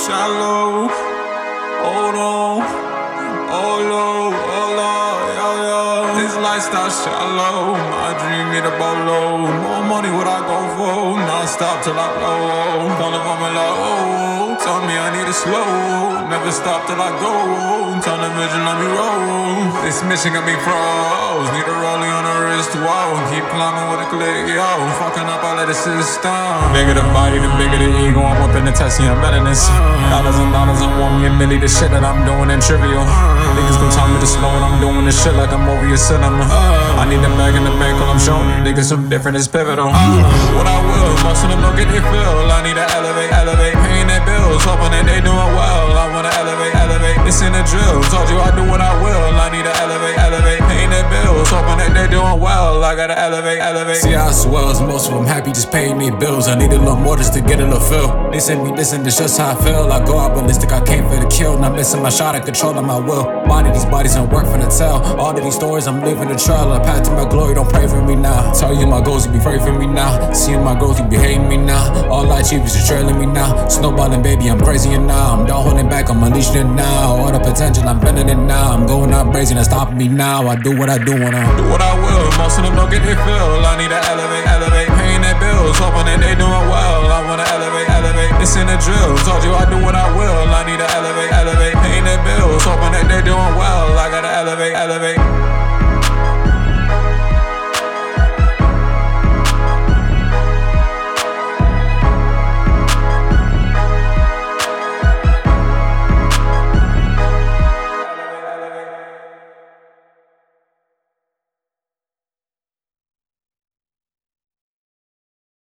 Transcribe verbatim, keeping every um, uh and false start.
shallow. Hold on, oh Lord, oh Lord, yeah, yeah. This lifestyle shallow. My dream need a bolo. More money, what I go for? Non-stop till I blow. Calling for me like, oh, tell me I need it slow. Never stop till I go. Tell the vision, let me roll. This mission got me froze. Need a rollie on the wrist, whoa. Keep climbing with a click, yo. Fucking up all of the system. Bigger the body, the bigger the ego. I'm up in the testing, I'm better than this. Dollars and dollars, I want me a milli. The shit that I'm doing ain't trivial. Niggas gon' tell me to slow and I'm doing this shit like I'm over your cinema. I need the bag in the bank while I'm showing you niggas something different, it's pivotal. What I will, most of them don't get their feel. I need to elevate, elevate, paying their bills, hoping that they doing well. I wanna elevate, elevate, this in the drill. Told you I do what I will. I need to elevate, elevate, paying their bills, hoping that they doing well. I gotta elevate, elevate. See how swells, most of them happy just paying their bills. I need a little more just to get a little feel. They send me this and this just how I feel. I go out ballistic, I came for the kill. Not missing my shot, I control my will. Body these bodies and work for the tell. All of these stories, I'm living the trail. I path to my glory, don't pray for me now. Tell you my goals, you be praying for me now. Seeing my growth, you be hating me now. All I achieve is just trailing me now. Snowballing, baby, I'm crazy and now. I'm done holding back, I'm unleashing it now. All the potential, I'm bending it now. I'm going out brazen and stopping me now. I do what I do when I do what I will. Most of them don't get their feel. I need to elevate, elevate, paying their bills, hoping that they doing well.